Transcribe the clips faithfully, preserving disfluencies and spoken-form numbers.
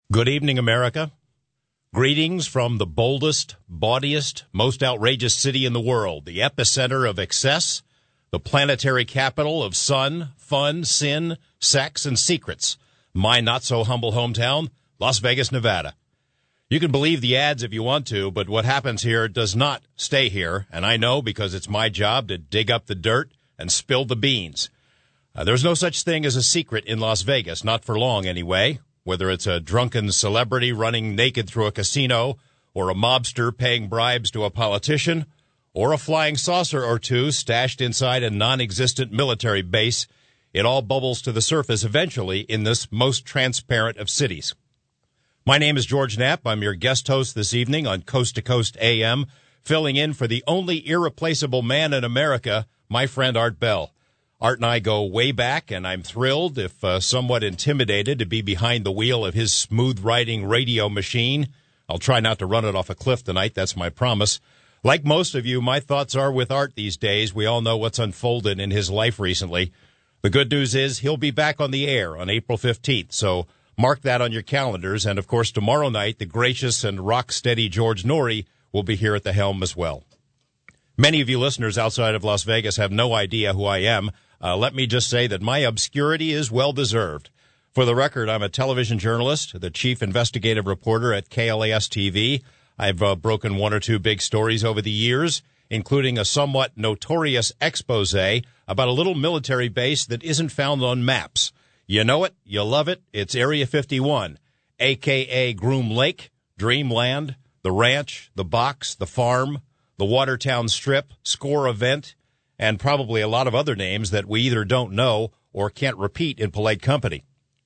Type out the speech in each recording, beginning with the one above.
Good evening, America. Greetings from the boldest, bawdiest, most outrageous city in the world, the epicenter of excess, the planetary capital of sun, fun, sin, sex, and secrets. My not-so-humble hometown, Las Vegas, Nevada. You can believe the ads if you want to, but what happens here does not stay here, and I know because it's my job to dig up the dirt and spill the beans. Uh, there's no such thing as a secret in Las Vegas, not for long anyway. Whether it's a drunken celebrity running naked through a casino, or a mobster paying bribes to a politician, or a flying saucer or two stashed inside a non-existent military base, it all bubbles to the surface eventually in this most transparent of cities. My name is George Knapp. I'm your guest host this evening on Coast to Coast A M, filling in for the only irreplaceable man in America, my friend Art Bell. Art and I go way back, and I'm thrilled, if uh, somewhat intimidated, to be behind the wheel of his smooth-riding radio machine. I'll try not to run it off a cliff tonight, that's my promise. Like most of you, my thoughts are with Art these days. We all know what's unfolded in his life recently. The good news is he'll be back on the air on April fifteenth, so mark that on your calendars. And, of course, tomorrow night, the gracious and rock-steady George Noory will be here at the helm as well. Many of you listeners outside of Las Vegas have no idea who I am. Uh, let me just say that my obscurity is well-deserved. For the record, I'm a television journalist, the chief investigative reporter at K L A S T V. I've uh, broken one or two big stories over the years, including a somewhat notorious expose about a little military base that isn't found on maps. You know it, you love it, it's Area fifty-one, a k a. Groom Lake, Dreamland, the ranch, the box, the farm, the Watertown Strip, Score Event, and probably a lot of other names that we either don't know or can't repeat in polite company.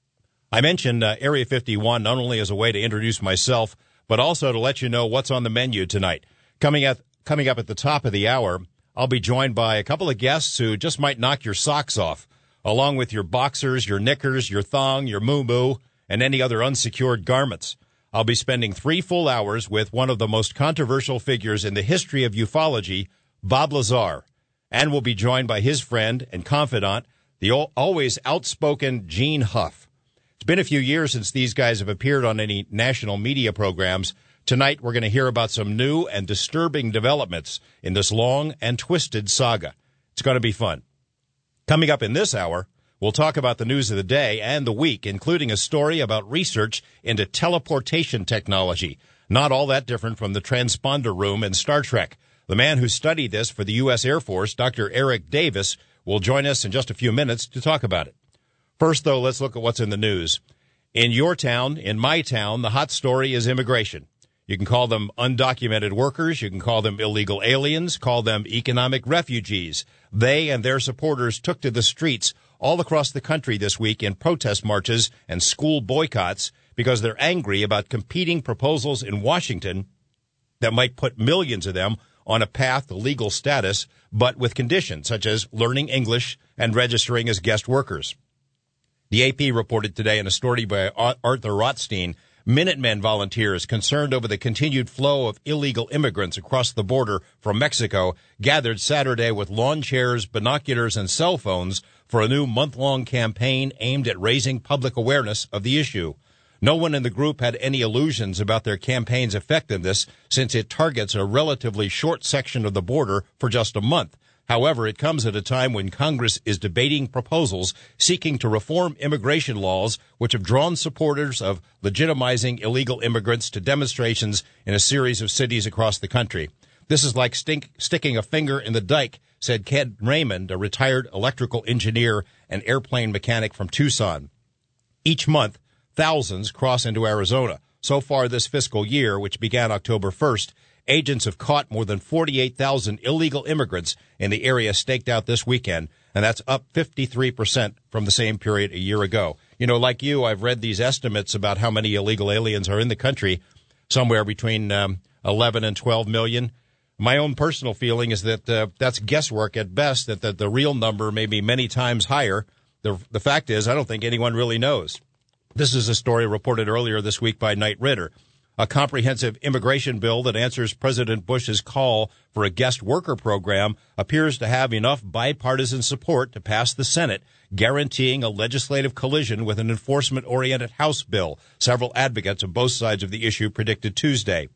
I mentioned uh, Area fifty-one not only as a way to introduce myself, but also to let you know what's on the menu tonight. Coming at coming up at the top of the hour, I'll be joined by a couple of guests who just might knock your socks off, along with your boxers, your knickers, your thong, your moo-moo, and any other unsecured garments. I'll be spending three full hours with one of the most controversial figures in the history of ufology, Bob Lazar. And we'll be joined by his friend and confidant, the always outspoken Gene Huff. It's been a few years since these guys have appeared on any national media programs. Tonight, we're going to hear about some new and disturbing developments in this long and twisted saga. It's going to be fun. Coming up in this hour, we'll talk about the news of the day and the week, including a story about research into teleportation technology. Not all that different from the transponder room in Star Trek. The man who studied this for the U S Air Force, Doctor Eric Davis, will join us in just a few minutes to talk about it. First, though, let's look at what's in the news. In your town, in my town, the hot story is immigration. You can call them undocumented workers. You can call them illegal aliens. Call them economic refugees. They and their supporters took to the streets all across the country this week in protest marches and school boycotts because they're angry about competing proposals in Washington that might put millions of them on a path to legal status, but with conditions such as learning English and registering as guest workers. The A P reported today in a story by Arthur Rothstein, Minutemen volunteers concerned over the continued flow of illegal immigrants across the border from Mexico gathered Saturday with lawn chairs, binoculars, and cell phones for a new month-long campaign aimed at raising public awareness of the issue. No one in the group had any illusions about their campaign's effectiveness since it targets a relatively short section of the border for just a month. However, it comes at a time when Congress is debating proposals seeking to reform immigration laws, which have drawn supporters of legitimizing illegal immigrants to demonstrations in a series of cities across the country. This is like stink, sticking a finger in the dike, said Ken Raymond, a retired electrical engineer and airplane mechanic from Tucson. Each month, thousands cross into Arizona. So far this fiscal year, which began October first, agents have caught more than forty-eight thousand illegal immigrants in the area staked out this weekend, and that's up fifty-three percent from the same period a year ago. You know, like you, I've read these estimates about how many illegal aliens are in the country, somewhere between um, eleven and twelve million. My own personal feeling is that uh, that's guesswork at best, that, that the real number may be many times higher. The, the fact is, I don't think anyone really knows. This is a story reported earlier this week by Knight Ridder. A comprehensive immigration bill that answers President Bush's call for a guest worker program appears to have enough bipartisan support to pass the Senate, guaranteeing a legislative collision with an enforcement-oriented House bill. Several advocates of both sides of the issue predicted Tuesday.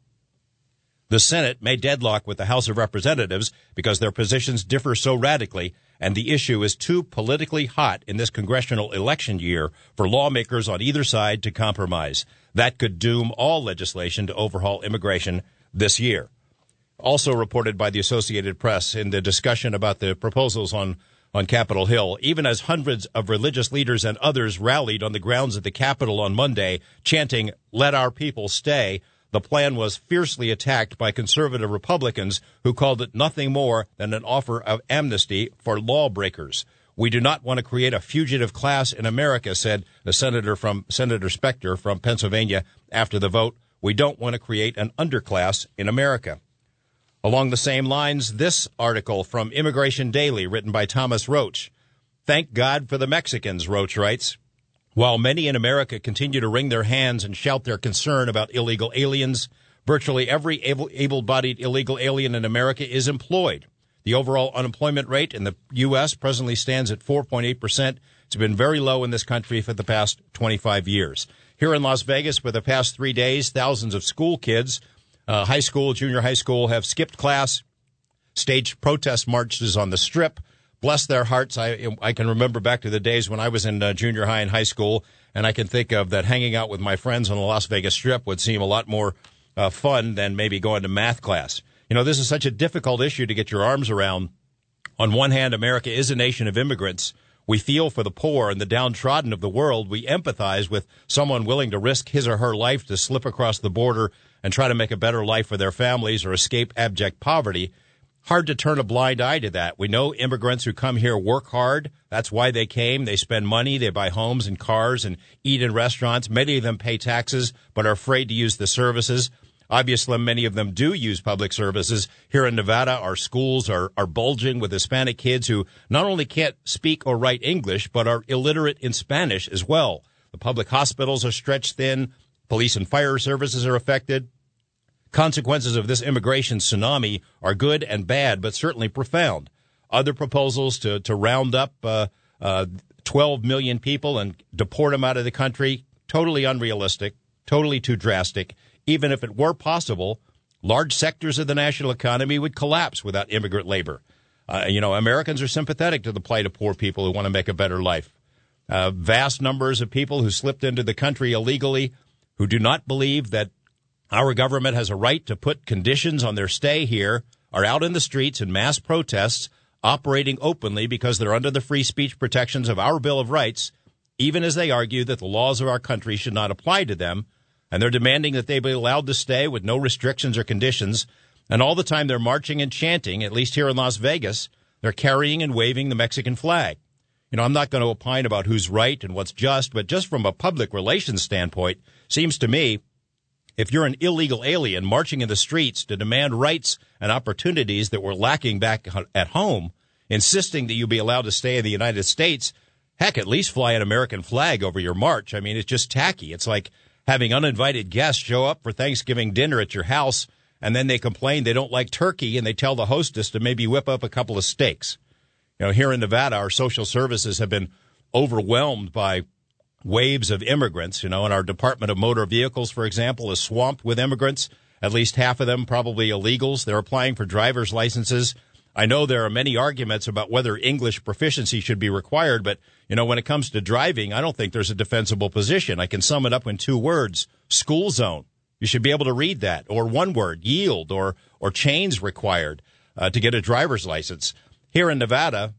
The Senate may deadlock with the House of Representatives because their positions differ so radically, and the issue is too politically hot in this congressional election year for lawmakers on either side to compromise. That could doom all legislation to overhaul immigration this year. Also reported by the Associated Press in the discussion about the proposals on, on Capitol Hill, even as hundreds of religious leaders and others rallied on the grounds of the Capitol on Monday, chanting, "Let our people stay," the plan was fiercely attacked by conservative Republicans who called it nothing more than an offer of amnesty for lawbreakers. "We do not want to create a fugitive class in America," said the senator from Senator Specter from Pennsylvania after the vote. "We don't want to create an underclass in America." Along the same lines, this article from Immigration Daily, written by Thomas Roach. "Thank God for the Mexicans," Roach writes. "While many in America continue to wring their hands and shout their concern about illegal aliens, virtually every able, able-bodied illegal alien in America is employed. The overall unemployment rate in the U S presently stands at four point eight percent. It's been very low in this country for the past twenty-five years. Here in Las Vegas, for the past three days, thousands of school kids, uh, high school, junior high school, have skipped class, staged protest marches on the Strip. Bless their hearts. I I can remember back to the days when I was in uh, junior high and high school, and I can think of that hanging out with my friends on the Las Vegas Strip would seem a lot more uh, fun than maybe going to math class. You know, this is such a difficult issue to get your arms around. On one hand, America is a nation of immigrants. We feel for the poor and the downtrodden of the world. We empathize with someone willing to risk his or her life to slip across the border and try to make a better life for their families or escape abject poverty. Hard to turn a blind eye to that. We know immigrants who come here work hard. That's why they came. They spend money. They buy homes and cars and eat in restaurants. Many of them pay taxes but are afraid to use the services. Obviously, many of them do use public services. Here in Nevada, our schools are, are bulging with Hispanic kids who not only can't speak or write English, but are illiterate in Spanish as well. The public hospitals are stretched thin. Police and fire services are affected. Consequences of this immigration tsunami are good and bad, but certainly profound. Other proposals to, to round up uh, uh, twelve million people and deport them out of the country, totally unrealistic, totally too drastic. Even if it were possible, large sectors of the national economy would collapse without immigrant labor. Uh, you know, Americans are sympathetic to the plight of poor people who want to make a better life. Uh, vast numbers of people who slipped into the country illegally, who do not believe that our government has a right to put conditions on their stay here, are out in the streets in mass protests, operating openly because they're under the free speech protections of our Bill of Rights, even as they argue that the laws of our country should not apply to them. And they're demanding that they be allowed to stay with no restrictions or conditions. And all the time they're marching and chanting, at least here in Las Vegas, they're carrying and waving the Mexican flag. You know, I'm not going to opine about who's right and what's just, but just from a public relations standpoint, seems to me, if you're an illegal alien marching in the streets to demand rights and opportunities that were lacking back at home, insisting that you be allowed to stay in the United States, heck, at least fly an American flag over your march. I mean, it's just tacky. It's like having uninvited guests show up for Thanksgiving dinner at your house, and then they complain they don't like turkey, and they tell the hostess to maybe whip up a couple of steaks. You know, here in Nevada, our social services have been overwhelmed by waves of immigrants, you know, and our Department of Motor Vehicles, for example, is swamped with immigrants, at least half of them probably illegals. They're applying for driver's licenses. I know there are many arguments about whether English proficiency should be required, but, you know, when it comes to driving, I don't think there's a defensible position. I can sum it up in two words: school zone. You should be able to read that. Or one word: yield, or or chains required uh, to get a driver's license. Here in Nevada,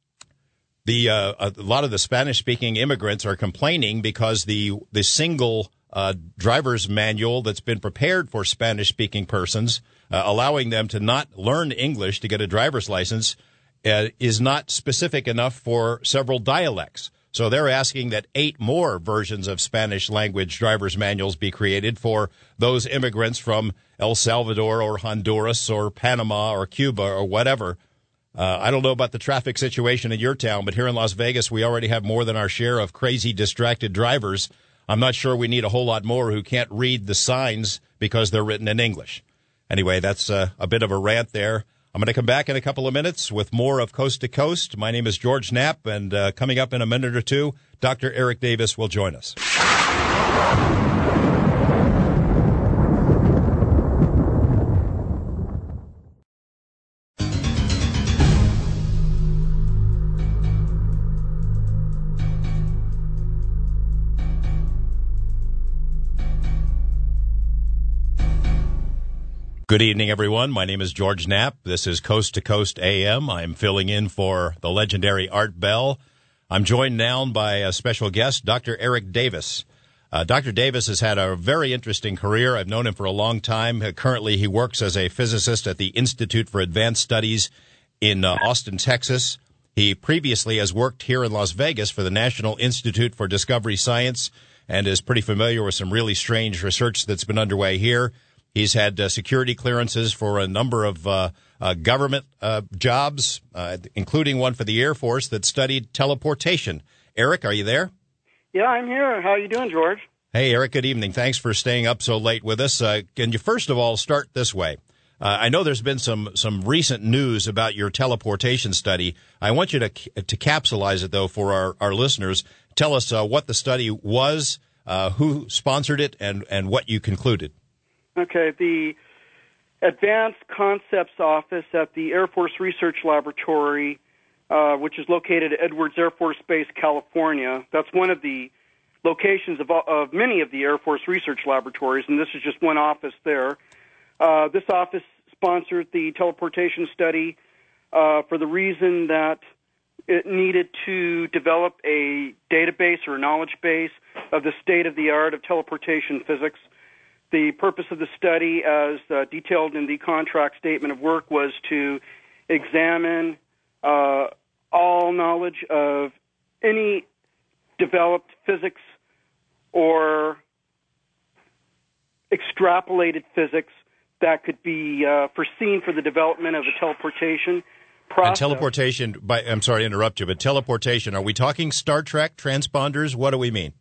the uh, a lot of the Spanish-speaking immigrants are complaining because the the single uh, driver's manual that's been prepared for Spanish-speaking persons, uh, allowing them to not learn English to get a driver's license, uh, is not specific enough for several dialects. So they're asking that eight more versions of Spanish-language driver's manuals be created for those immigrants from El Salvador or Honduras or Panama or Cuba or whatever. Uh, I don't know about the traffic situation in your town, but here in Las Vegas, we already have more than our share of crazy, distracted drivers. I'm not sure we need a whole lot more who can't read the signs because they're written in English. Anyway, that's uh, a bit of a rant there. I'm going to come back in a couple of minutes with more of Coast to Coast. My name is George Knapp, and uh, coming up in a minute or two, Doctor Eric Davis will join us. Good evening, everyone. My name is George Knapp. This is Coast to Coast A M. I'm filling in for the legendary Art Bell. I'm joined now by a special guest, Doctor Eric Davis. Uh, Doctor Davis has had a very interesting career. I've known him for a long time. Uh, currently, he works as a physicist at the Institute for Advanced Studies in uh, Austin, Texas. He previously has worked here in Las Vegas for the National Institute for Discovery Science and is pretty familiar with some really strange research that's been underway here. He's had uh, security clearances for a number of uh, uh, government uh, jobs, uh, including one for the Air Force that studied teleportation. Eric, are you there? Yeah, I'm here. How are you doing, George? Hey, Eric, good evening. Thanks for staying up so late with us. Uh, can you first of all start this way? Uh, I know there's been some some recent news about your teleportation study. I want you to to capsulize it, though, for our, our listeners. Tell us uh, what the study was, uh, who sponsored it, and, and what you concluded. Okay, the Advanced Concepts Office at the Air Force Research Laboratory, uh, which is located at Edwards Air Force Base, California. That's one of the locations of, of many of the Air Force Research Laboratories, and this is just one office there. Uh, this office sponsored the teleportation study uh, for the reason that it needed to develop a database or a knowledge base of the state-of-the-art of teleportation physics. The purpose of the study, as uh, detailed in the contract statement of work, was to examine uh, all knowledge of any developed physics or extrapolated physics that could be uh, foreseen for the development of the teleportation process. And teleportation, by, I'm sorry to interrupt you, but teleportation, are we talking Star Trek, transponders? What do we mean?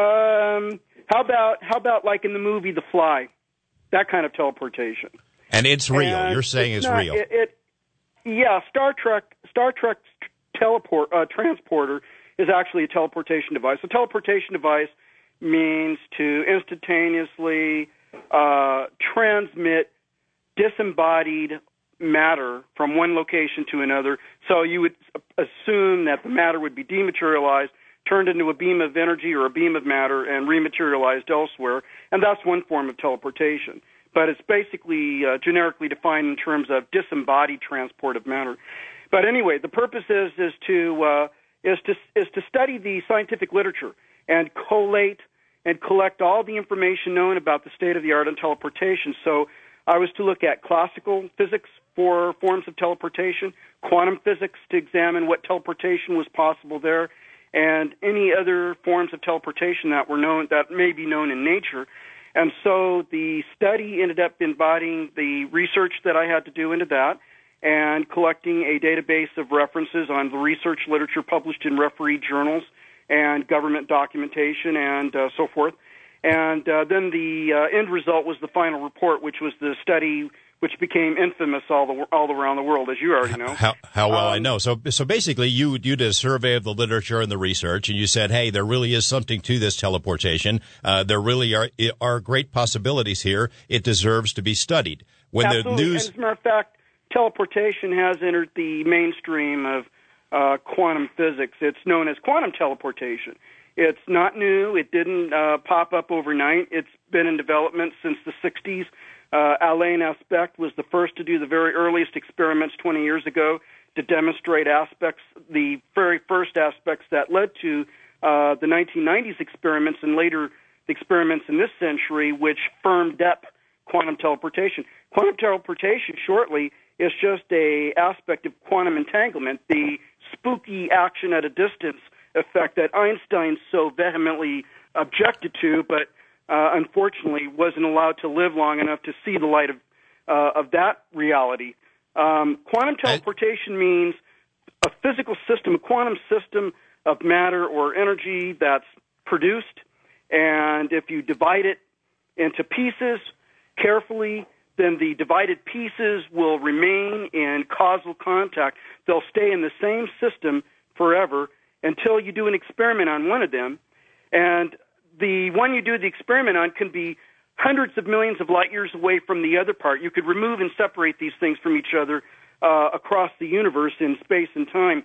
Um... How about how about like in the movie The Fly, that kind of teleportation? And it's real. And You're saying it's, it's not, real. It, it, yeah, Star Trek Star Trek's teleport uh, transporter is actually a teleportation device. A teleportation device means to instantaneously uh, transmit disembodied matter from one location to another. So you would assume that the matter would be dematerialized, turned into a beam of energy or a beam of matter, and rematerialized elsewhere, and that's one form of teleportation. But it's basically uh, generically defined in terms of disembodied transport of matter. But anyway, the purpose is is to uh, is to is to study the scientific literature and collate and collect all the information known about the state of the art in teleportation. So I was to look at classical physics for forms of teleportation, quantum physics to examine what teleportation was possible there, and any other forms of teleportation that were known, that may be known in nature. And so the study ended up embodying the research that I had to do into that and collecting a database of references on the research literature published in refereed journals and government documentation and uh, so forth. And uh, then the uh, end result was the final report, which was the study which became infamous all the all around the world, as you already know. How, how well um, I know. So, so basically, you you did a survey of the literature and the research, and you said, "Hey, there really is something to this teleportation. Uh, there really are are great possibilities here. It deserves to be studied." When absolutely. the news, and as a matter of fact, teleportation has entered the mainstream of uh, quantum physics. It's known as quantum teleportation. It's not new. It didn't uh, pop up overnight. It's been in development since the sixties. Uh, Alain Aspect was the first to do the very earliest experiments twenty years ago to demonstrate aspects, the very first aspects that led to uh, the nineteen nineties experiments and later the experiments in this century, which firmed up quantum teleportation. Quantum teleportation, shortly, is just a aspect of quantum entanglement, the spooky action at a distance effect that Einstein so vehemently objected to, but uh, unfortunately wasn't allowed to live long enough to see the light of uh, of that reality. Um, quantum teleportation I... means a physical system, a quantum system of matter or energy that's produced And if you divide it into pieces carefully, then the divided pieces will remain in causal contact. They'll stay in the same system forever until you do an experiment on one of them. And the one you do the experiment on can be hundreds of millions of light years away from the other part. You could remove and separate these things from each other uh, across the universe in space and time.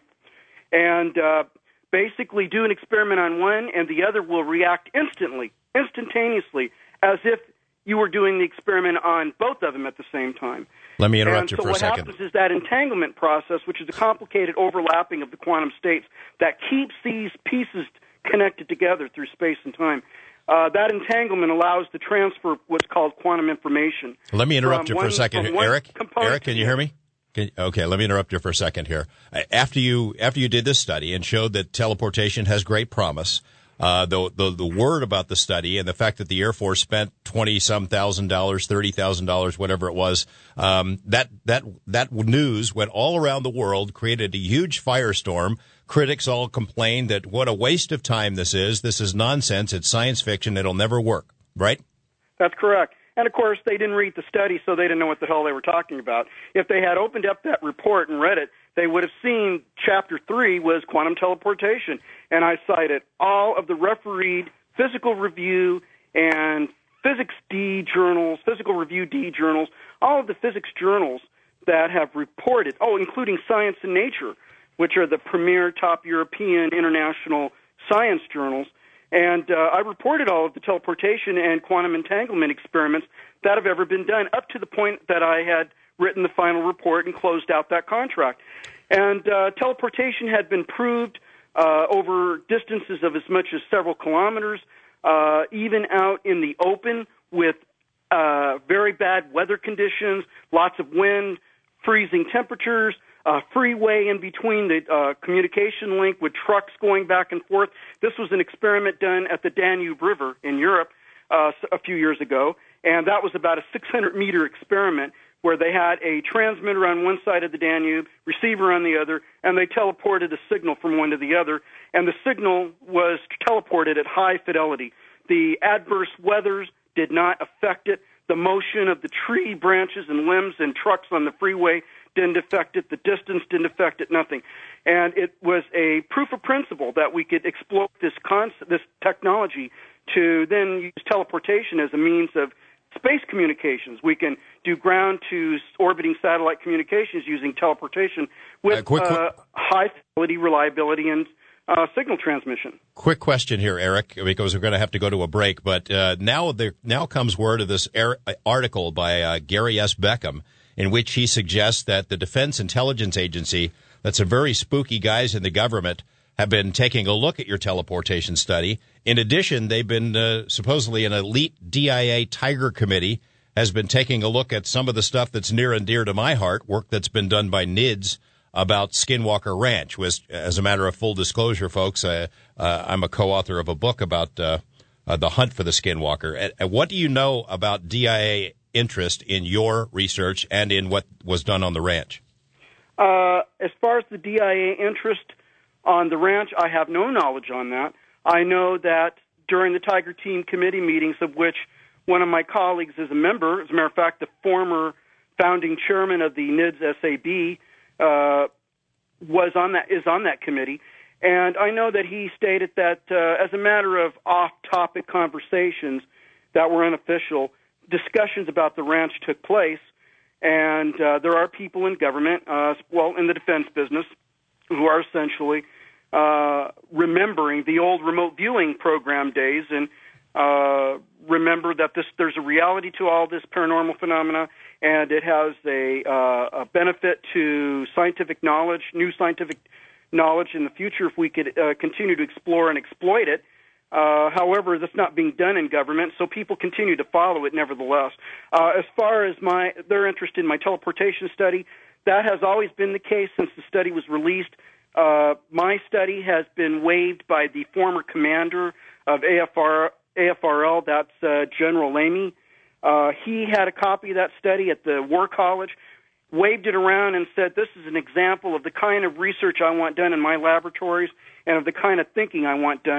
And uh, basically do an experiment on one, and the other will react instantly, instantaneously, as if you were doing the experiment on both of them at the same time. Let me interrupt and you so for a second. what happens is that entanglement process, which is a complicated overlapping of the quantum states that keeps these pieces connected together through space and time. Uh, that entanglement allows the transfer of what's called quantum information. Let me interrupt you for one, a second here. Eric, Eric, can you hear me? Can, okay, let me interrupt you for a second here. After you after you did this study and showed that teleportation has great promise, uh, the, the the word about the study and the fact that the Air Force spent twenty some thousand dollars, thirty thousand dollars, whatever it was, um, that that that news went all around the world, created a huge firestorm. Critics all complained that what a waste of time this is. This is nonsense. It's science fiction. It'll never work. Right? That's correct. And, of course, they didn't read the study, so they didn't know what the hell they were talking about. If they had opened up that report and read it, they would have seen Chapter three was quantum teleportation. And I cited all of the refereed physical review and physics D journals, physical review D journals, all of the physics journals that have reported, oh, including Science and Nature, which are the premier top European international science journals. And uh, I reported all of the teleportation and quantum entanglement experiments that have ever been done, up to the point that I had written the final report and closed out that contract. And uh, teleportation had been proved uh, over distances of as much as several kilometers, uh, even out in the open with uh, very bad weather conditions, lots of wind, freezing temperatures, Uh, freeway in between the uh, communication link with trucks going back and forth. This was an experiment done at the Danube River in Europe uh, a few years ago, and that was about a six hundred meter experiment where they had a transmitter on one side of the Danube, receiver on the other, and they teleported a signal from one to the other, and the signal was teleported at high fidelity. The adverse weathers did not affect it. The motion of the tree branches and limbs and trucks on the freeway didn't affect it. The distance didn't affect it, nothing. And it was a proof of principle that we could exploit this concept, this technology to then use teleportation as a means of space communications. We can do ground-to orbiting satellite communications using teleportation with uh, quick, quick. Uh, high fidelity, reliability, and uh, signal transmission. Quick question here, Eric, because we're going to have to go to a break. But uh, now there now comes word of this er- article by uh, Gary S. Beckham, in which he suggests that the Defense Intelligence Agency, that's some very spooky guys in the government, have been taking a look at your teleportation study. In addition, they've been uh, supposedly an elite D I A Tiger Committee has been taking a look at some of the stuff that's near and dear to my heart, work that's been done by N I D S about Skinwalker Ranch. Was, as a matter of full disclosure, folks, uh, uh, I'm a co-author of a book about uh, uh, the hunt for the Skinwalker. And, and what do you know about D I A interest in your research and in what was done on the ranch? Uh, as far as the D I A interest on the ranch, I have no knowledge on that. I know that during the Tiger Team committee meetings, of which one of my colleagues is a member, as a matter of fact, the former founding chairman of the N I D S S A B uh, was on that is on that committee, and I know that he stated that uh, as a matter of off-topic conversations that were unofficial, discussions about the ranch took place, and uh, there are people in government, uh, well, in the defense business, who are essentially uh, remembering the old remote viewing program days and uh, remember that this there's a reality to all this paranormal phenomena, and it has a, uh, a benefit to scientific knowledge, new scientific knowledge in the future if we could uh, continue to explore and exploit it. Uh, however, that's not being done in government, so people continue to follow it nevertheless. Uh, as far as my their interest in my teleportation study, that has always been the case since the study was released. Uh, my study has been waived by the former commander of A F R, A F R L, that's uh, General Lamy. Uh, he had a copy of that study at the War College, waved it around and said, this is an example of the kind of research I want done in my laboratories and of the kind of thinking I want done.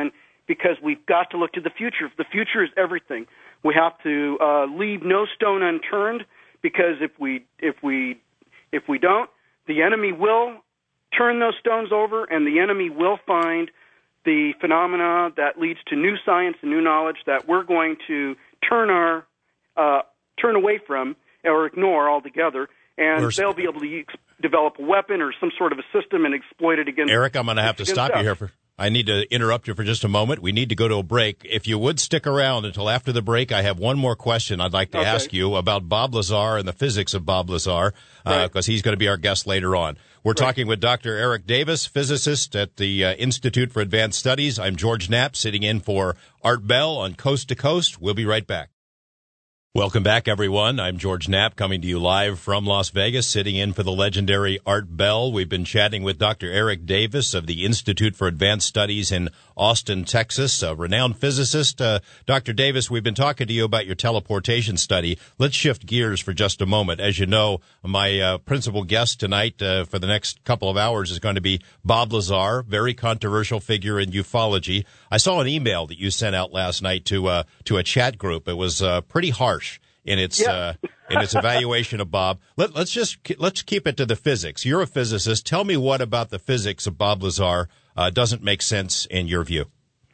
because we've got to look to the future. The future is everything. We have to uh, leave no stone unturned, because if we if we if we don't, the enemy will turn those stones over, and the enemy will find the phenomena that leads to new science and new knowledge that we're going to turn our uh, turn away from or ignore altogether, and We're, they'll be able to use, develop a weapon or some sort of a system and exploit it against. Eric, I'm going to have to stop us. you here. For, I need to interrupt you for just a moment. We need to go to a break. If you would stick around until after the break, I have one more question I'd like to okay. ask you about Bob Lazar and the physics of Bob Lazar, because uh, right. he's going to be our guest later on. We're right. talking with Doctor Eric Davis, physicist at the uh, Institute for Advanced Studies. I'm George Knapp, sitting in for Art Bell on Coast to Coast. We'll be right back. Welcome back, everyone. I'm George Knapp, coming to you live from Las Vegas, sitting in for the legendary Art Bell. We've been chatting with Doctor Eric Davis of the Institute for Advanced Studies in Austin, Texas, a renowned physicist. Uh, Doctor Davis, we've been talking to you about your teleportation study. Let's shift gears for just a moment. As you know, my uh, principal guest tonight uh, for the next couple of hours is going to be Bob Lazar, very controversial figure in ufology. I saw an email that you sent out last night to uh, to a chat group. It was uh, pretty harsh in its yeah. uh, in its evaluation of Bob. Let, let's just let's keep it to the physics. You're a physicist. Tell me what about the physics of Bob Lazar uh, doesn't make sense in your view.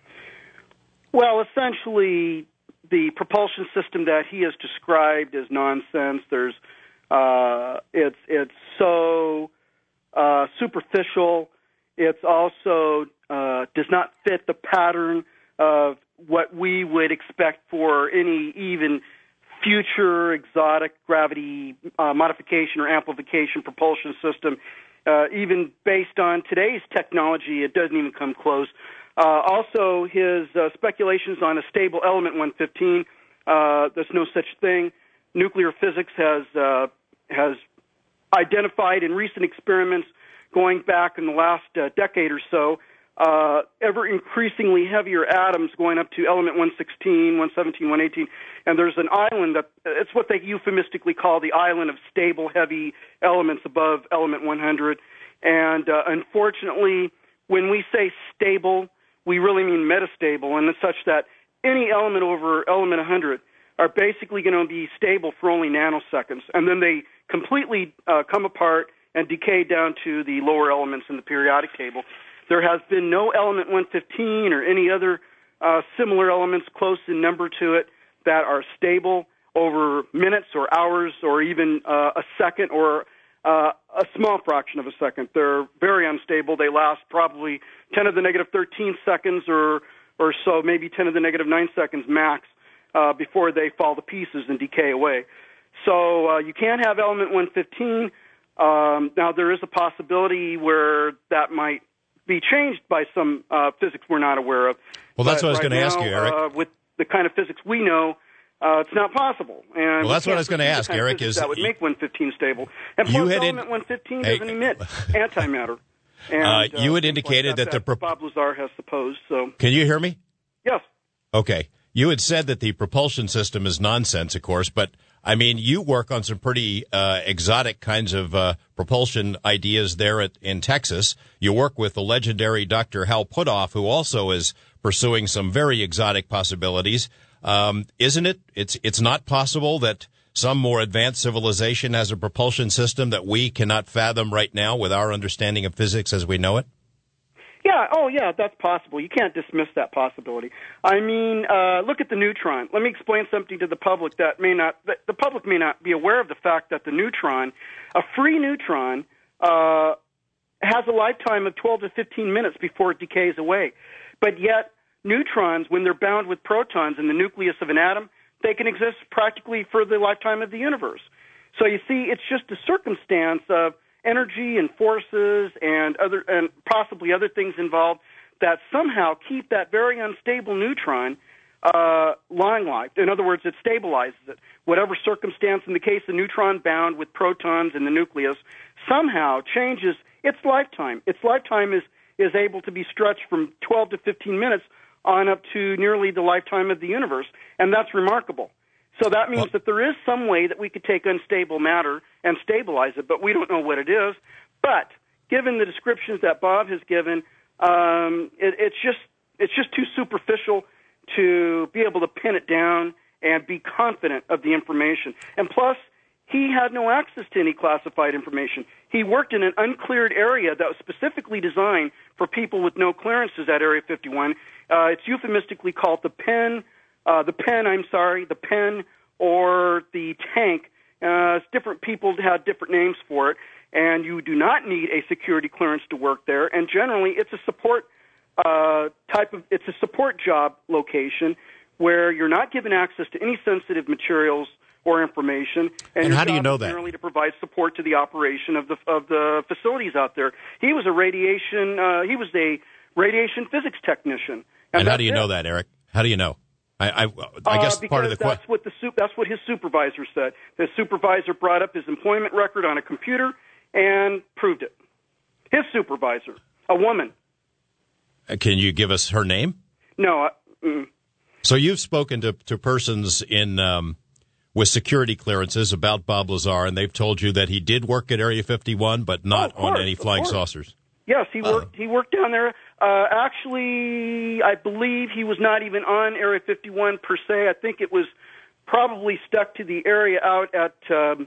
Well, essentially, the propulsion system that he has described is nonsense. There's uh, it's it's so uh, superficial. It's also uh, does not fit the pattern of what we would expect for any even future exotic gravity uh, modification or amplification propulsion system. Uh, even based on today's technology, it doesn't even come close. Uh, also, his uh, speculations on a stable element one fifteen, uh, there's no such thing. Nuclear physics has uh, has identified in recent experiments going back in the last uh, decade or so, Uh, ever increasingly heavier atoms going up to element one sixteen, one seventeen, one eighteen, and there's an island that it's what they euphemistically call the island of stable heavy elements above element one hundred. And uh, unfortunately, when we say stable, we really mean metastable, and it's such that any element over element one hundred are basically going to be stable for only nanoseconds, and then they completely uh, come apart and decay down to the lower elements in the periodic table. There has been no element one fifteen or any other uh, similar elements close in number to it that are stable over minutes or hours or even uh, a second or uh, a small fraction of a second. They're very unstable. They last probably ten to the negative thirteen seconds or, or so, maybe ten to the negative nine seconds max uh, before they fall to pieces and decay away. So uh, you can't have element one fifteen. Um, now, there is a possibility where that might be changed by some uh, physics we're not aware of. Well, that's but what I was right going to ask now, you, Eric. Uh, with the kind of physics we know, uh, it's not possible. And well, that's we what I was going to ask, Eric. Is that would make one fifteen stable? And plus, you had element in, one fifteen hey, doesn't emit antimatter. And, uh, you had uh, indicated like that, that the pro- Bob Lazar has supposed. So, can you hear me? Yes. Okay. You had said that the propulsion system is nonsense, of course, but I mean, you work on some pretty uh, exotic kinds of uh, propulsion ideas there at, in Texas. You work with the legendary Doctor Hal Puthoff, who also is pursuing some very exotic possibilities. Um, isn't it? It's it's not possible that some more advanced civilization has a propulsion system that we cannot fathom right now with our understanding of physics as we know it? Yeah, oh yeah, that's possible. You can't dismiss that possibility. I mean, uh, look at the neutron. Let me explain something to the public that may not, that the public may not be aware of the fact that the neutron, a free neutron, uh, has a lifetime of twelve to fifteen minutes before it decays away. But yet, neutrons, when they're bound with protons in the nucleus of an atom, they can exist practically for the lifetime of the universe. So you see, it's just a circumstance of energy and forces and other and possibly other things involved that somehow keep that very unstable neutron uh, long-lived. In other words, it stabilizes it. Whatever circumstance, in the case of neutron bound with protons in the nucleus, somehow changes its lifetime. Its lifetime is, is able to be stretched from twelve to fifteen minutes on up to nearly the lifetime of the universe, and that's remarkable. So that means well, that there is some way that we could take unstable matter and stabilize it, but we don't know what it is. But given the descriptions that Bob has given, um, it, it's just it's just too superficial to be able to pin it down and be confident of the information. And plus, he had no access to any classified information. He worked in an uncleared area that was specifically designed for people with no clearances at Area fifty-one. Uh, it's euphemistically called the pen, uh, the pen, I'm sorry, the pen or the tank. Uh, different people had different names for it, and you do not need a security clearance to work there. And generally, it's a support uh, type of, it's a support job location where you're not given access to any sensitive materials or information. And, and how do you know that? Generally, to provide support to the operation of the of the facilities out there. He was a radiation. Uh, he was a radiation physics technician. And, and how do you it. know that, Eric? How do you know? I, I, I guess uh, part of the that's question. what the that's what his supervisor said. The supervisor brought up his employment record on a computer and proved it. His supervisor, a woman. Uh, can you give us her name? No. Uh, mm. So you've spoken to to persons in um, with security clearances about Bob Lazar, and they've told you that he did work at Area fifty-one, but not oh, course, on any flying saucers. Yes, he worked. Uh, he worked down there. Uh, actually, I believe he was not even on Area fifty-one per se. I think it was probably stuck to the area out at um,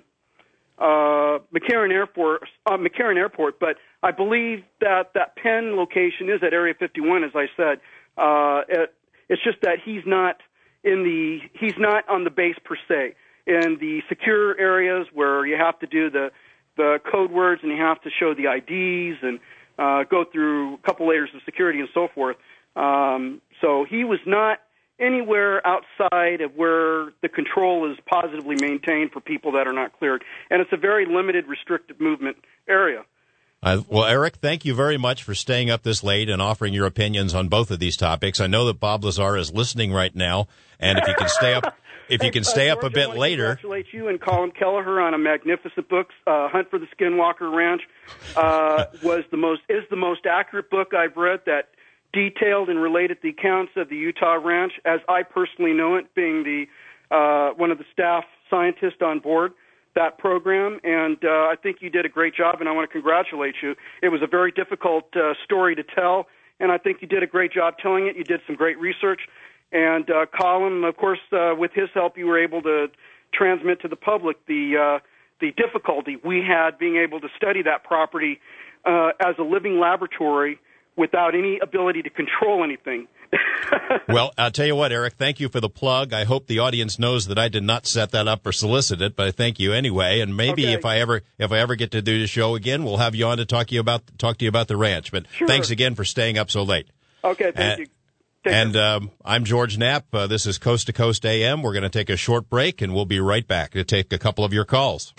uh, McCarran Airport. Uh, McCarran Airport, but I believe that that Penn location is at Area fifty-one. As I said, uh, it, it's just that he's not in the. He's not on the base per se. In the secure areas where you have to do the the code words and you have to show the I Ds and Uh, go through a couple layers of security and so forth. Um, so he was not anywhere outside of where the control is positively maintained for people that are not cleared. And it's a very limited, restricted movement area. Uh, well, Eric, thank you very much for staying up this late and offering your opinions on both of these topics. I know that Bob Lazar is listening right now, and if you can stay up... If you can stay uh, up George, a bit I want later. To congratulate you and Colin Kelleher on a magnificent book. Uh, Hunt for the Skinwalker Ranch uh, was the most is the most accurate book I've read that detailed and related the accounts of the Utah Ranch, as I personally know it, being the uh, one of the staff scientists on board that program. And uh, I think you did a great job, and I want to congratulate you. It was a very difficult uh, story to tell, and I think you did a great job telling it. You did some great research. And uh, Colin, of course, uh, with his help, you were able to transmit to the public the uh, the difficulty we had being able to study that property uh, as a living laboratory without any ability to control anything. Well, I'll tell you what, Eric, thank you for the plug. I hope the audience knows that I did not set that up or solicit it, but I thank you anyway. And maybe okay. if I ever if I ever get to do the show again, we'll have you on to talk to you about talk to you about the ranch. But sure. Thanks again for staying up so late. Okay, thank and, you. Take and um, I'm George Knapp. Uh, this is Coast to Coast A M. We're going to take a short break, and we'll be right back to take a couple of your calls.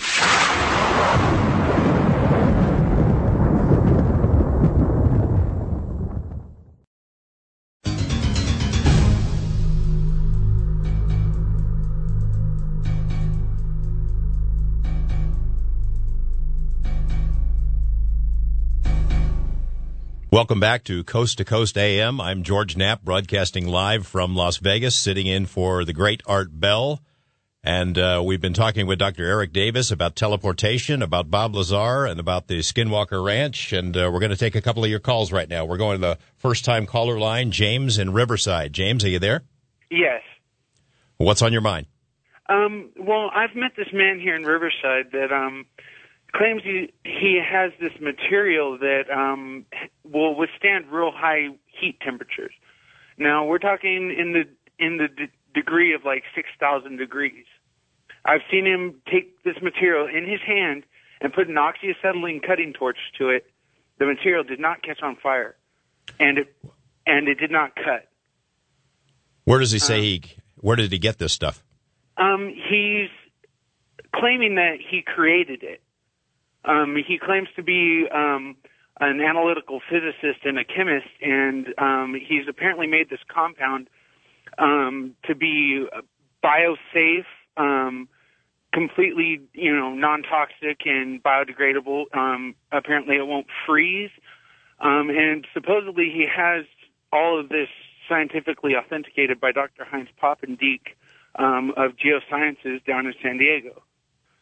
Welcome back to Coast to Coast A M. I'm George Knapp, broadcasting live from Las Vegas, sitting in for the great Art Bell. And uh, we've been talking with Doctor Eric Davis about teleportation, about Bob Lazar, and about the Skinwalker Ranch. And uh, we're going to take a couple of your calls right now. We're going to the first-time caller line, James in Riverside. James, are you there? Yes. What's on your mind? Um, well, I've met this man here in Riverside that um, claims he he has this material that um, will withstand real high heat temperatures. Now, we're talking in the in the d- degree of like six thousand degrees. I've seen him take this material in his hand and put an oxyacetylene cutting torch to it. The material did not catch on fire, and it and it did not cut. Where does he say um, he? Where did he get this stuff? Um, he's claiming that he created it. Um, he claims to be um, an analytical physicist and a chemist, and um, he's apparently made this compound um, to be biosafe, um, completely, you know, non-toxic and biodegradable. Um, apparently, it won't freeze, um, and supposedly he has all of this scientifically authenticated by Doctor Heinz Poppendiek um, of Geosciences down in San Diego.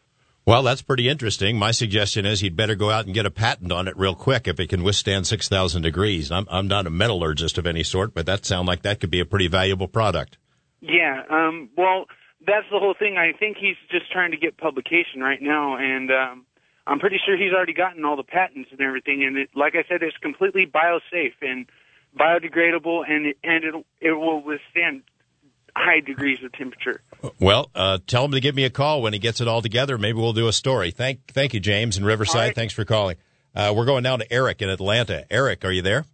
Well, that's pretty interesting. My suggestion is he'd better go out and get a patent on it real quick if it can withstand six thousand degrees. I'm, I'm not a metallurgist of any sort, but that sounds like that could be a pretty valuable product. Yeah, um, well, that's the whole thing. I think he's just trying to get publication right now, and um, I'm pretty sure he's already gotten all the patents and everything. And it, like I said, it's completely biosafe and biodegradable, and it, and it it will withstand high degrees of temperature. Well, uh, tell him to give me a call when he gets it all together. Maybe we'll do a story. Thank, thank you, James in Riverside. Right. Thanks for calling. Uh, we're going down to Eric in Atlanta. Eric, are you there?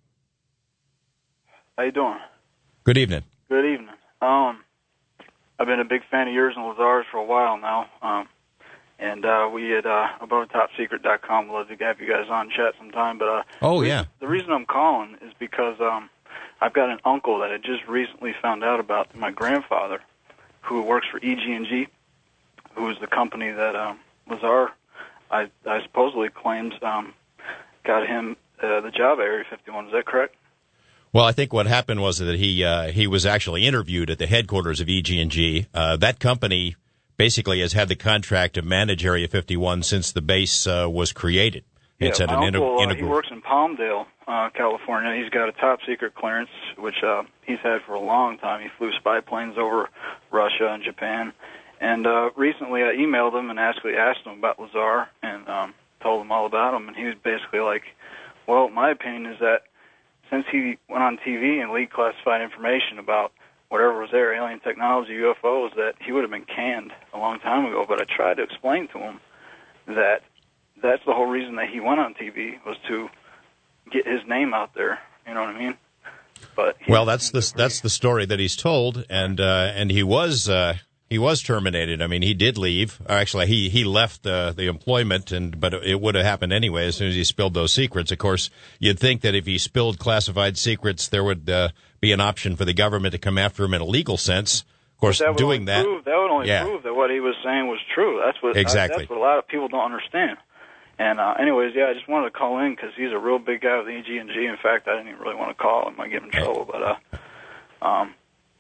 How you doing? Good evening. Good evening. Um, I've been a big fan of yours and Lazar's for a while now. Um, and uh, we at uh, above top secret dot com would love to have you guys on chat sometime. But uh, oh yeah, the reason I'm calling is because um, I've got an uncle that I just recently found out about, my grandfather, who works for E G and G, who is the company that um, Lazar, I, I supposedly claims, um, got him uh, the job at Area fifty-one. Is that correct? Well, I think what happened was that he uh, he was actually interviewed at the headquarters of E G and G. Uh, that company basically has had the contract to manage Area fifty-one since the base uh, was created. It's yeah, at my an uncle, inter- uh, he works in Palmdale, uh, California. He's got a top secret clearance, which uh, he's had for a long time. He flew spy planes over Russia and Japan. And uh, recently I emailed him and actually asked him about Lazar and um, told him all about him. And he was basically like, well, my opinion is that since he went on T V and leaked classified information about whatever was there, alien technology, U F Os, that he would have been canned a long time ago. But I tried to explain to him that that's the whole reason that he went on T V, was to get his name out there. You know what I mean? But well, that's the that's the story that he's told, and uh, and he was uh, he was terminated. I mean, he did leave. Actually, he he left the the employment, and but it would have happened anyway as soon as he spilled those secrets. Of course, you'd think that if he spilled classified secrets, there would uh, be an option for the government to come after him in a legal sense. Of course, that doing that prove, that would only yeah. prove that what he was saying was true. That's what exactly. I, that's what a lot of people don't understand. And uh, anyways, yeah, I just wanted to call in because he's a real big guy with E G and G. In fact, I didn't even really want to call him. I might get him in trouble, but uh, um,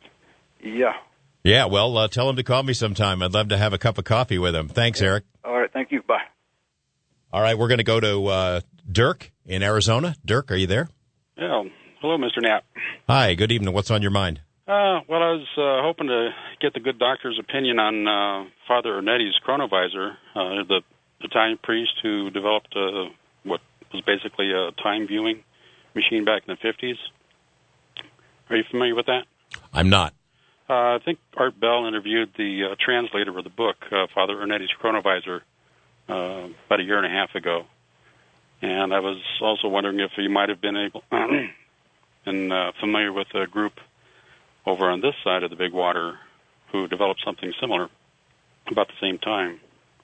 yeah. Yeah, well, uh, tell him to call me sometime. I'd love to have a cup of coffee with him. Thanks, yeah. Eric. All right, thank you. Bye. All right, we're going to go to uh, Dirk in Arizona. Dirk, are you there? Yeah. Hello, Mister Knapp. Hi, good evening. What's on your mind? Uh, well, I was uh, hoping to get the good doctor's opinion on uh, Father Ernetti's chronovisor, uh, the Italian priest who developed uh, what was basically a time viewing machine back in the fifties. Are you familiar with that? I'm not. Uh, I think Art Bell interviewed the uh, translator of the book, uh, Father Ernetti's Chronovisor, uh, about a year and a half ago. And I was also wondering if you might have been able and uh, familiar with a group over on this side of the big water who developed something similar about the same time.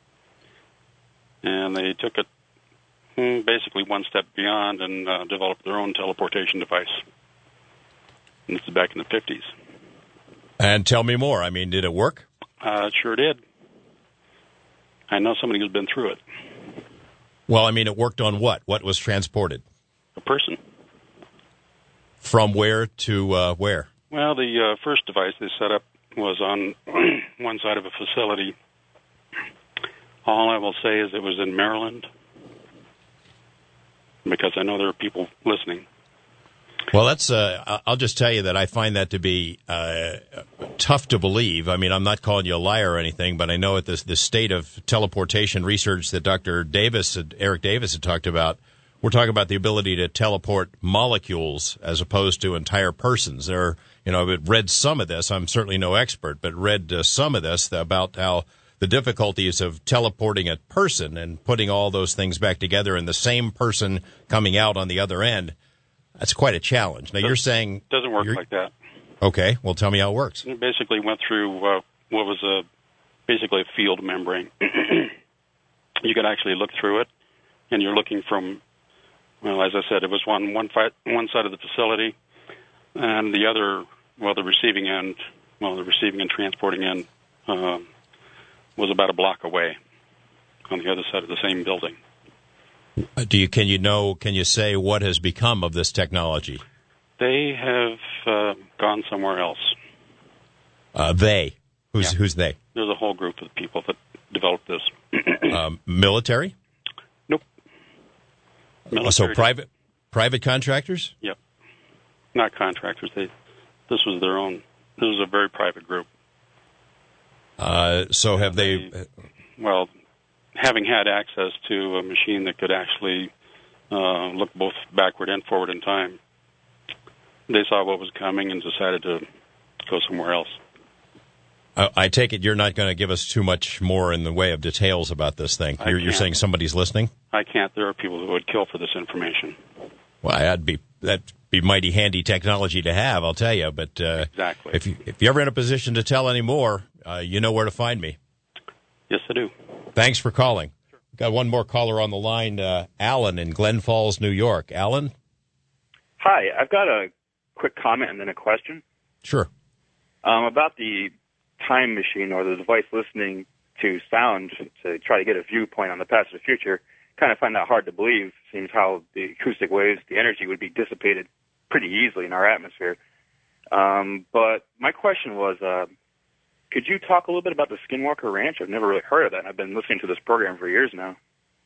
And they took it basically one step beyond and uh, developed their own teleportation device. And this is back in the fifties. And tell me more. I mean, did it work? Uh, it sure did. I know somebody who's been through it. Well, I mean, it worked on what? What was transported? A person. From where to uh, where? Well, the uh, first device they set up was on one side of a facility. All I will say is it was in Maryland, because I know there are people listening. Well, that's. Uh, I'll just tell you that I find that to be uh, tough to believe. I mean, I'm not calling you a liar or anything, but I know at this the state of teleportation research that Doctor Davis, Eric Davis, had talked about. We're talking about the ability to teleport molecules as opposed to entire persons. There, are, you know, I've read some of this. I'm certainly no expert, but read uh, some of this about how the difficulties of teleporting a person and putting all those things back together and the same person coming out on the other end. That's quite a challenge. Now, you're saying... It doesn't work like that. Okay. Well, tell me how it works. It basically went through uh, what was a basically a field membrane. You could actually look through it, and you're looking from... Well, as I said, it was one one, fi- one side of the facility, and the other, well, the receiving end, well, the receiving and transporting end uh, was about a block away on the other side of the same building. Do you can you know can you say what has become of this technology? They have uh, gone somewhere else. Uh, they who's yeah. who's they? There's a whole group of people that developed this. uh, Um, military? Nope. Military. So private private contractors? Yep. Not contractors. They. This was their own. This was a very private group. Uh, so have they, they? Well, having had access to a machine that could actually uh, look both backward and forward in time, they saw what was coming and decided to go somewhere else. I, I take it you're not going to give us too much more in the way of details about this thing. You're, you're saying somebody's listening? I can't. There are people who would kill for this information. Well, that'd be that'd be mighty handy technology to have, I'll tell you. But uh, exactly. if you if you're ever in a position to tell any more, uh, you know where to find me. Yes, I do. Thanks for calling. Sure. Got one more caller on the line, uh, Alan in Glen Falls, New York. Alan? Hi, I've got a quick comment and then a question. Sure. Um, about the time machine or the device listening to sound to try to get a viewpoint on the past or the future. Kind of find that hard to believe. Seems how the acoustic waves, the energy would be dissipated pretty easily in our atmosphere. Um, but my question was, uh, could you talk a little bit about the Skinwalker Ranch? I've never really heard of that. I've been listening to this program for years now.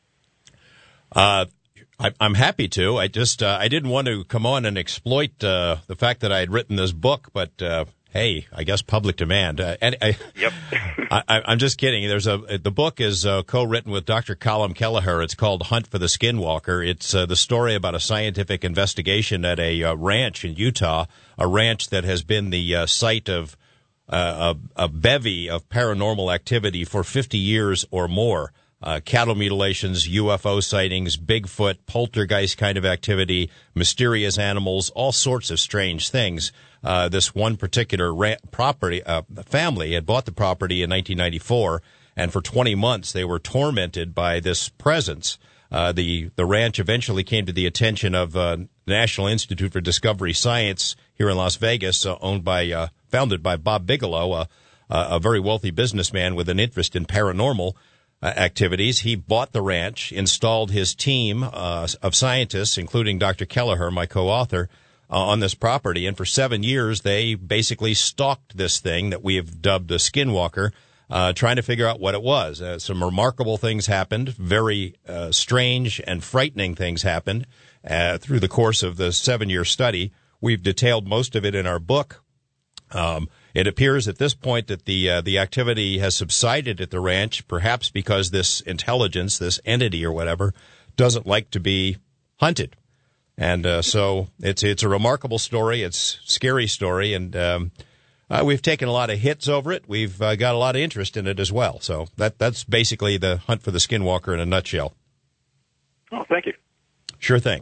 Uh, I, I'm happy to. I just uh, I didn't want to come on and exploit uh, the fact that I had written this book, but uh, hey, I guess public demand. Uh, and I, yep. I, I'm just kidding. There's a the book is uh, co-written with Doctor Colum Kelleher. It's called Hunt for the Skinwalker. It's uh, the story about a scientific investigation at a uh, ranch in Utah, a ranch that has been the uh, site of uh, a, a bevy of paranormal activity for fifty years or more. Uh, cattle mutilations, U F O sightings, Bigfoot, poltergeist kind of activity, mysterious animals, all sorts of strange things. Uh, this one particular ra- property, uh, family had bought the property in nineteen ninety-four, and for twenty months they were tormented by this presence. Uh, the, the ranch eventually came to the attention of, uh, the National Institute for Discovery Science here in Las Vegas, uh, owned by, uh, founded by Bob Bigelow, uh, a very wealthy businessman with an interest in paranormal Uh, activities. He bought the ranch, installed his team uh, of scientists, including Doctor Kelleher, my co-author, uh, on this property. And for seven years, they basically stalked this thing that we have dubbed the Skinwalker, uh, trying to figure out what it was. Uh, some remarkable things happened. Very uh, strange and frightening things happened uh, through the course of the seven-year study. We've detailed most of it in our book. Um, it appears at this point that the uh, the activity has subsided at the ranch, perhaps because this intelligence, this entity or whatever, doesn't like to be hunted. And uh, so it's it's a remarkable story. It's a scary story, and um, uh, we've taken a lot of hits over it. We've uh, got a lot of interest in it as well. So that that's basically the Hunt for the Skinwalker in a nutshell. Oh, thank you. Sure thing.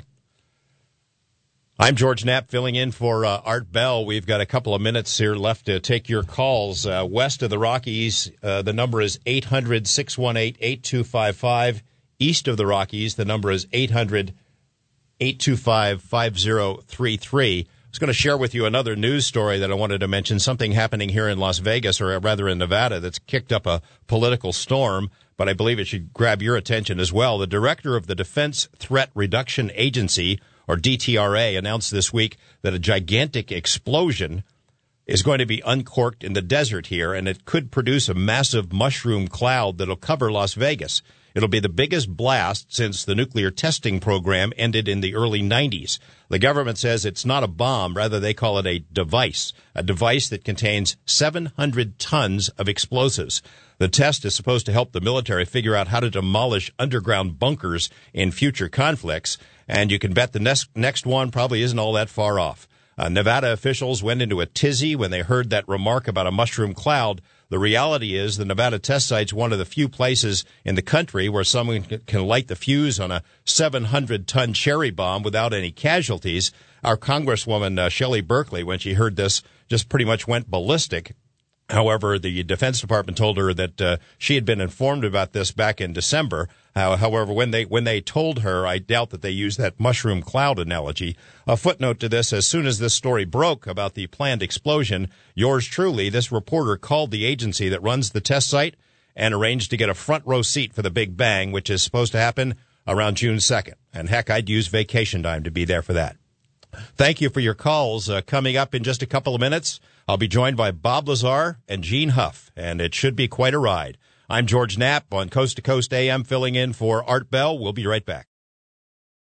I'm George Knapp filling in for uh, Art Bell. We've got a couple of minutes here left to take your calls. Uh, west of the Rockies, uh, the number is eight hundred, six one eight, eight two five five. East of the Rockies, the number is eight hundred, eight two five, five zero three three. I was going to share with you another news story that I wanted to mention, something happening here in Las Vegas, or rather in Nevada, that's kicked up a political storm, but I believe it should grab your attention as well. The director of the Defense Threat Reduction Agency, or D T R A, announced this week that a gigantic explosion is going to be uncorked in the desert here, and it could produce a massive mushroom cloud that'll cover Las Vegas. It'll be the biggest blast since the nuclear testing program ended in the early nineties. The government says it's not a bomb. Rather, they call it a device, a device that contains seven hundred tons of explosives. The test is supposed to help the military figure out how to demolish underground bunkers in future conflicts, and you can bet the next, next one probably isn't all that far off. Uh, Nevada officials went into a tizzy when they heard that remark about a mushroom cloud. The reality is the Nevada test site's one of the few places in the country where someone can light the fuse on a seven hundred ton cherry bomb without any casualties. Our Congresswoman, uh, Shelley Berkeley, when she heard this, just pretty much went ballistic. However, the Defense Department told her that uh, she had been informed about this back in December. Uh, however, when they when they told her, I doubt that they used that mushroom cloud analogy. A footnote to this: as soon as this story broke about the planned explosion, yours truly, this reporter, called the agency that runs the test site and arranged to get a front row seat for the Big Bang, which is supposed to happen around June second. And heck, I'd use vacation time to be there for that. Thank you for your calls. Uh, coming up in just a couple of minutes, I'll be joined by Bob Lazar and Gene Huff, and it should be quite a ride. I'm George Knapp on Coast to Coast A M, filling in for Art Bell. We'll be right back.